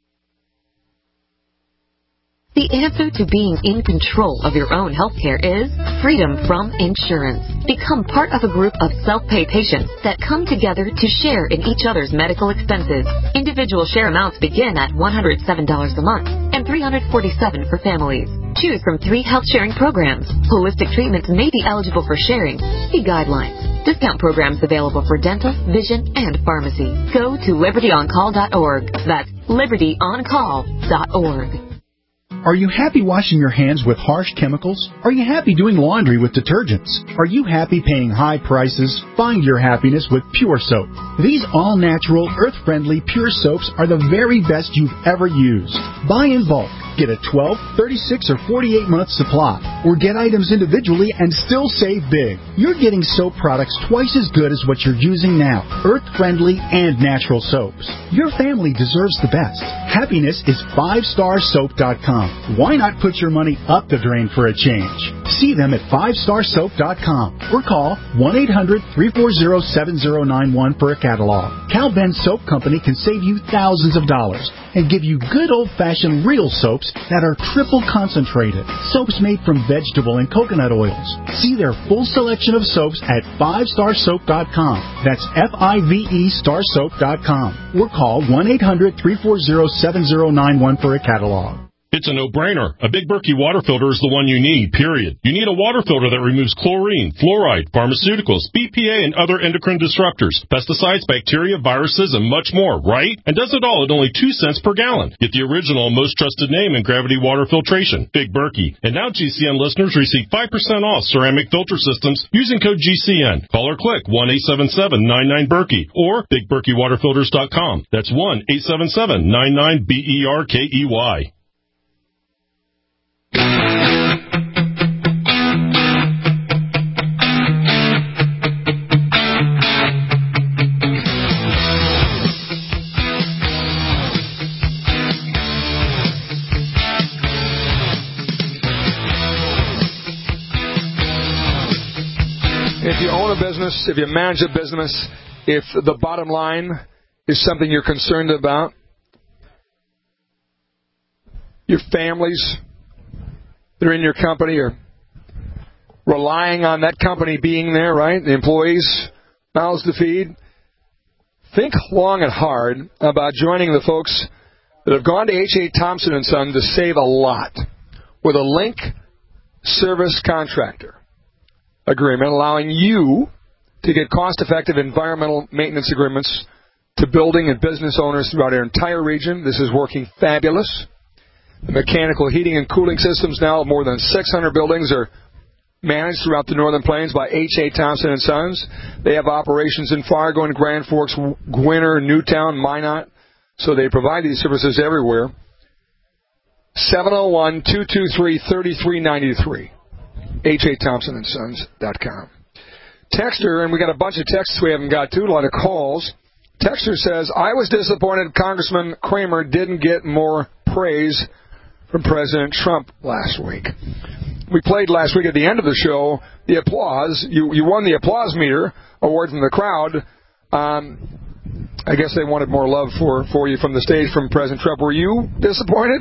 The answer to being in control of your own healthcare is freedom from insurance. Become part of a group of self-pay patients that come together to share in each other's medical expenses. Individual share amounts begin at one hundred seven dollars a month and three hundred forty-seven dollars for families. Choose from three health sharing programs. Holistic treatments may be eligible for sharing. See guidelines. Discount programs available for dental, vision, and pharmacy. Go to liberty on call dot org. That's liberty on call dot org. Are you happy washing your hands with harsh chemicals? Are you happy doing laundry with detergents? Are you happy paying high prices? Find your happiness with Pure Soap. These all-natural, earth-friendly Pure Soaps are the very best you've ever used. Buy in bulk. Get a twelve, thirty-six, or forty-eight month supply. Or get items individually and still save big. You're getting soap products twice as good as what you're using now. Earth-friendly and natural soaps. Your family deserves the best. Happiness is five star soap dot com. Why not put your money up the drain for a change? See them at five star soap dot com or call one eight hundred, three four zero, seven zero nine one for a catalog. Cal Ben Soap Company can save you thousands of dollars and give you good old-fashioned real soaps that are triple concentrated. Soaps made from vegetable and coconut oils. See their full selection of soaps at five star soap dot com. That's F I V E star soap dot com. Or call one eight hundred, three four zero, seven zero nine one for a catalog. It's a no-brainer. A Big Berkey water filter is the one you need, period. You need a water filter that removes chlorine, fluoride, pharmaceuticals, B P A, and other endocrine disruptors, pesticides, bacteria, viruses, and much more, right? And does it all at only two cents per gallon. Get the original, most trusted name in gravity water filtration, Big Berkey. And now G C N listeners receive five percent off ceramic filter systems using code G C N. Call or click one eight seven seven, nine nine, Berkey or big berkey water filters dot com. That's one eight seven seven, nine nine, B E R K E Y. If you own a business, if you manage a business, if the bottom line is something you're concerned about, your families that are in your company are relying on that company being there, right? The employees, mouths to feed. Think long and hard about joining the folks that have gone to H A. Thompson and Son to save a lot with a link service contractor agreement allowing you to get cost-effective environmental maintenance agreements to building and business owners throughout our entire region. This is working fabulous. The mechanical heating and cooling systems now of more than six hundred buildings are managed throughout the Northern Plains by H A. Thompson and Sons. They have operations in Fargo and Grand Forks, Gwinner, Newtown, Minot. So they provide these services everywhere. seven oh one, two two three, three three nine three. H A Thompson and Sons dot com. Texter, and we got a bunch of texts we haven't got to, a lot of calls. Texter says, I was disappointed Congressman Kramer didn't get more praise from President Trump last week. We played last week at the end of the show the applause. You you won the applause meter award from the crowd. Um, I guess they wanted more love for, for you from the stage from President Trump. Were you disappointed?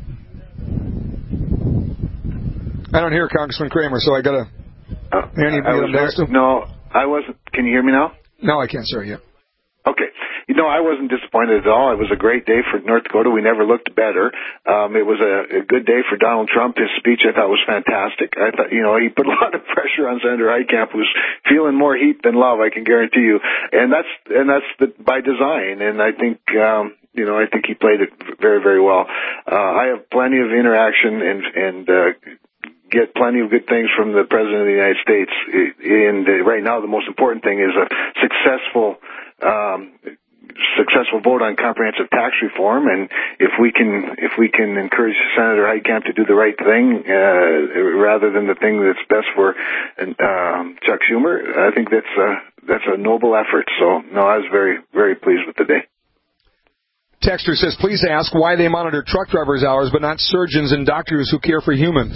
I don't hear Congressman Kramer, so I got to... Uh, I was, no, I wasn't. Can you hear me now? No, I can't, sir. Yeah. Okay. You know, I wasn't disappointed at all. It was a great day for North Dakota. We never looked better. Um, it was a, a good day for Donald Trump. His speech, I thought, was fantastic. I thought, you know, he put a lot of pressure on Senator Heitkamp, who's feeling more heat than love, I can guarantee you. And that's and that's the, by design. And I think, um, you know, I think he played it very, very well. Uh, I have plenty of interaction and and. Uh, get plenty of good things from the President of the United States. And right now, the most important thing is a successful, um, successful vote on comprehensive tax reform. And if we can, if we can encourage Senator Heitkamp to do the right thing, uh, rather than the thing that's best for, um, Chuck Schumer, I think that's a, that's a noble effort. So, no, I was very, very pleased with the day. Texter says, please ask why they monitor truck drivers' hours, but not surgeons and doctors who care for humans.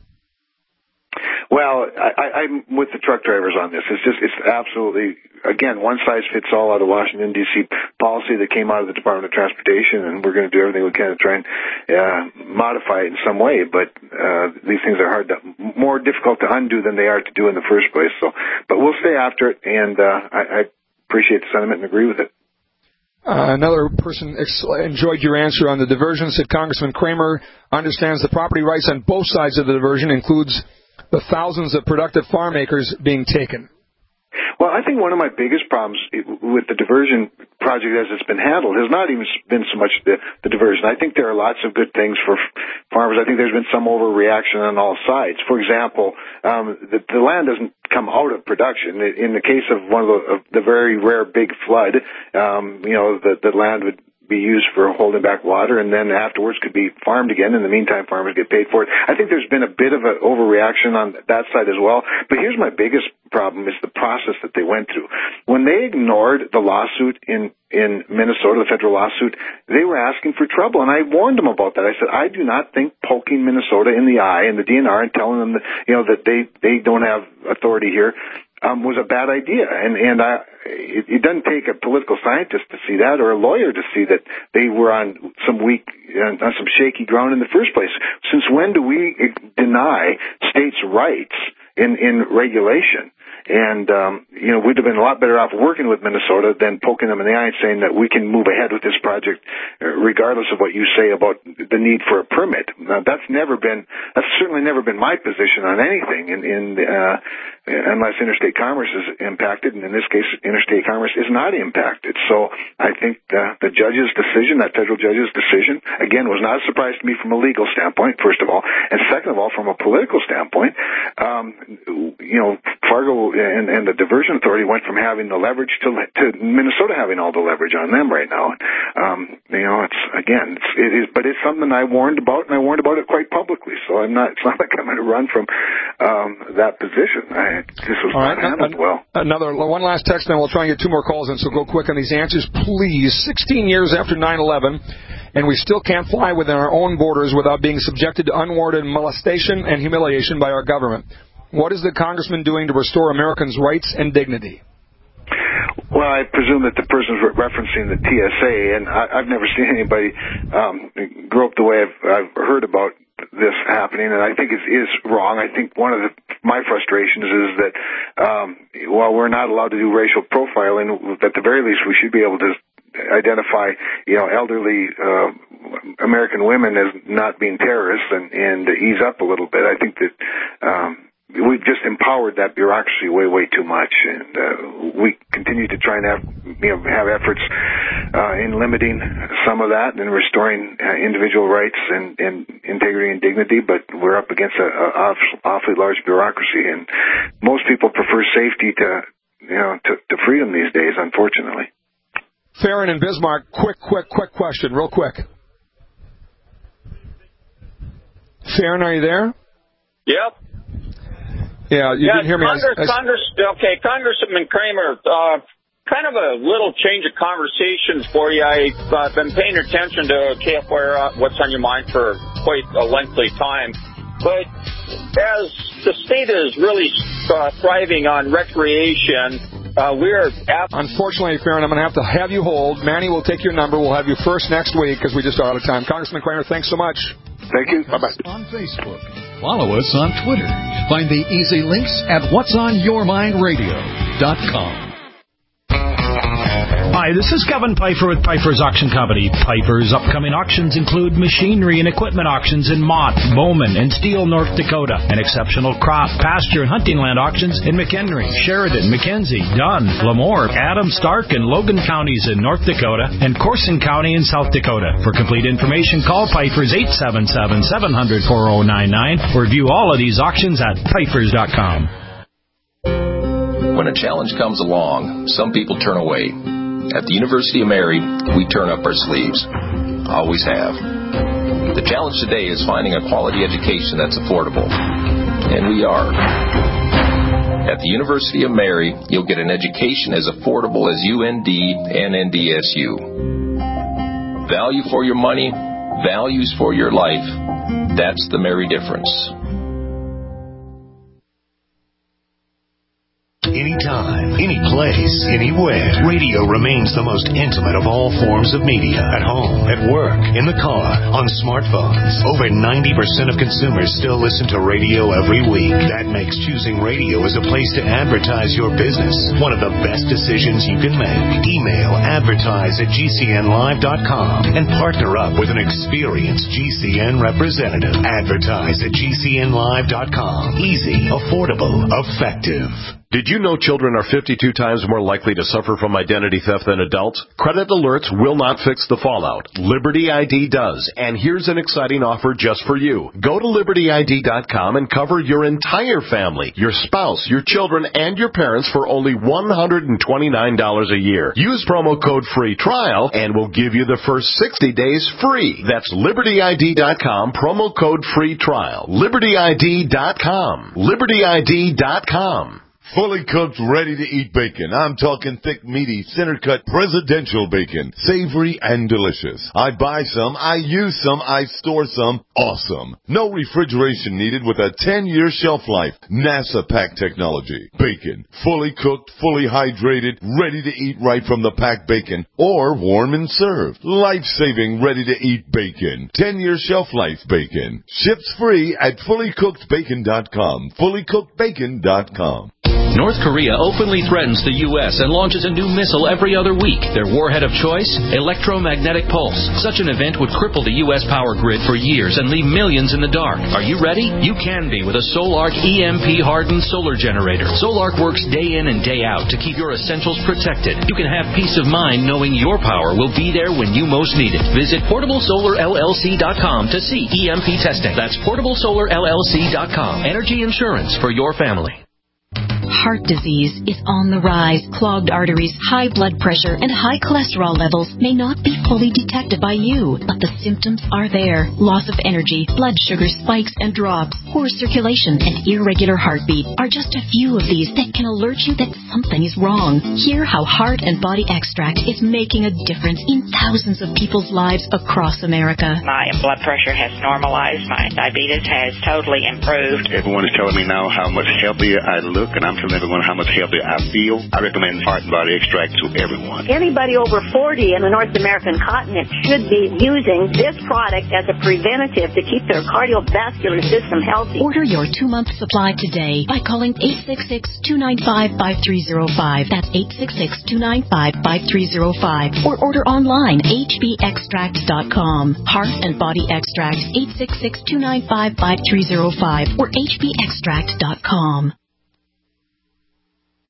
Well, I, I'm with the truck drivers on this. It's just, it's absolutely, again, one size fits all out of Washington, D C policy that came out of the Department of Transportation, and we're going to do everything we can to try and uh, modify it in some way. But uh, these things are hard to, more difficult to undo than they are to do in the first place. So, but we'll stay after it, and uh, I, I appreciate the sentiment and agree with it. Uh, another person ex- enjoyed your answer on the diversion, said Congressman Kramer understands the property rights on both sides of the diversion, includes the thousands of productive farm acres being taken. Well, I think one of my biggest problems with the diversion project as it's been handled has not even been so much the, the diversion. I think there are lots of good things for farmers. I think there's been some overreaction on all sides. For example, um, the, the land doesn't come out of production. In the case of one of the, of the very rare big flood, um, you know, the, the land would be used for holding back water, and then afterwards could be farmed again. In the meantime, farmers get paid for it. I think there's been a bit of an overreaction on that side as well. But here's my biggest problem is the process that they went through. When they ignored the lawsuit in, in Minnesota, the federal lawsuit, they were asking for trouble, and I warned them about that. I said, I do not think poking Minnesota in the eye and the D N R and telling them that, you know, that they, they don't have authority here Um, was a bad idea, and and I, it, it doesn't take a political scientist to see that, or a lawyer to see that they were on some weak, on some shaky ground in the first place. Since when do we deny states' rights in in regulation? And, um, you know, we'd have been a lot better off working with Minnesota than poking them in the eye and saying that we can move ahead with this project regardless of what you say about the need for a permit. Now, that's never been, that's certainly never been my position on anything in, in uh, unless interstate commerce is impacted, and in this case, interstate commerce is not impacted. So I think uh, the judge's decision, that federal judge's decision, again, was not a surprise to me from a legal standpoint, first of all, and second of all, from a political standpoint, um, you know, Fargo and, and the Diversion Authority went from having the leverage to, to Minnesota having all the leverage on them right now. Um, you know, it's again, it's, it is, but it's something I warned about, and I warned about it quite publicly. So I'm not. It's not like I'm going to run from um, that position. I, this was all right, not handled uh, well. Another one last text, and we'll try and get two more calls in. So go quick on these answers, please. sixteen years after nine eleven, and we still can't fly within our own borders without being subjected to unwarranted molestation and humiliation by our government. What is the congressman doing to restore Americans' rights and dignity? Well, I presume that the person's re- referencing the T S A, and I, I've never seen anybody um, grope the way I've, I've heard about this happening, and I think it is wrong. I think one of the, my frustrations is that um, while we're not allowed to do racial profiling, at the very least we should be able to identify, you know, elderly uh, American women as not being terrorists and, and ease up a little bit. I think that um, we've just empowered that bureaucracy way, way too much, and uh, we continue to try and have, you know, have efforts uh, in limiting some of that and restoring uh, individual rights and, and integrity and dignity. But we're up against a, a awfully large bureaucracy, and most people prefer safety to, you know, to, to freedom these days, unfortunately. Farron and Bismarck, quick, quick, quick question, real quick. Farron, are you there? Yep. Yeah, you yeah, didn't hear me. Congress, I, I, Congress, okay, Congressman Kramer, uh, kind of a little change of conversations for you. I've uh, been paying attention to K F Y R, What's on Your Mind, for quite a lengthy time. But as the state is really uh, thriving on recreation, uh, we're... Af- Unfortunately, Farron, I'm going to have to have you hold. Manny will take your number. We'll have you first next week because we just are out of time. Congressman Kramer, thanks so much. Thank you. Bye-bye. On Facebook. Follow us on Twitter. Find the easy links at whats on your mind radio dot com. Hi, this is Kevin Pfeiffer with Pfeiffer's Auction Company. Pfeiffer's upcoming auctions include machinery and equipment auctions in Mott, Bowman, and Steele, North Dakota, and exceptional crop, pasture, and hunting land auctions in McHenry, Sheridan, McKenzie, Dunn, Lemoore, Adams, Stark, and Logan counties in North Dakota, and Corson County in South Dakota. For complete information, call Pfeiffer's eight seven seven, seven hundred, four oh nine nine or view all of these auctions at Pfeiffer's dot com. When a challenge comes along, some people turn away. At the University of Mary, we turn up our sleeves. Always have. The challenge today is finding a quality education that's affordable. And we are. At the University of Mary, you'll get an education as affordable as U N D and N D S U. Value for your money, values for your life. That's the Mary difference. Anytime, any place, anywhere. Radio remains the most intimate of all forms of media. At home, at work, in the car, on smartphones. Over ninety percent of consumers still listen to radio every week. That makes choosing radio as a place to advertise your business one of the best decisions you can make. Email advertise at G C N live dot com and partner up with an experienced G C N representative. Advertise at G C N live dot com. Easy, affordable, effective. Did you know children are fifty-two times more likely to suffer from identity theft than adults? Credit alerts will not fix the fallout. Liberty I D does, and here's an exciting offer just for you. Go to Liberty I D dot com and cover your entire family, your spouse, your children, and your parents for only one hundred twenty-nine dollars a year. Use promo code FREE TRIAL, and we'll give you the first sixty days free. That's Liberty I D dot com, promo code FREE TRIAL. Liberty I D dot com. Liberty I D dot com. Fully cooked, ready-to-eat bacon. I'm talking thick, meaty, center-cut presidential bacon. Savory and delicious. I buy some, I use some, I store some. Awesome. No refrigeration needed with a ten-year shelf life. NASA pack technology. Bacon. Fully cooked, fully hydrated, ready to eat right from the packed bacon. Or warm and served. Life-saving, ready-to-eat bacon. ten-year shelf life bacon. Ships free at fully cooked bacon dot com. fully cooked bacon dot com. North Korea openly threatens the U S and launches a new missile every other week. Their warhead of choice? Electromagnetic pulse. Such an event would cripple the U S power grid for years and leave millions in the dark. Are you ready? You can be with a Solark E M P-hardened solar generator. Solark works day in and day out to keep your essentials protected. You can have peace of mind knowing your power will be there when you most need it. Visit portable solar L L C dot com to see E M P testing. That's portable solar L L C dot com. Energy insurance for your family. Heart disease is on the rise. Clogged arteries, high blood pressure, and high cholesterol levels may not be fully detected by you, but the symptoms are there. Loss of energy, blood sugar spikes and drops, poor circulation, and irregular heartbeat are just a few of these that can alert you that something is wrong. Hear how Heart and Body Extract is making a difference in thousands of people's lives across America. My blood pressure has normalized. My diabetes has totally improved. Everyone is telling me now how much healthier I look, and I'm feeling everyone how much healthier I feel. I recommend Heart and Body Extract to everyone. Anybody over forty in the North American continent should be using this product as a preventative to keep their cardiovascular system healthy. Order your two-month supply today by calling eight six six, two nine five, five three zero five. That's eight six six, two nine five, five three zero five. Or order online, h b extract dot com. Heart and Body Extract, eight six six, two nine five, five three zero five or h b extract dot com.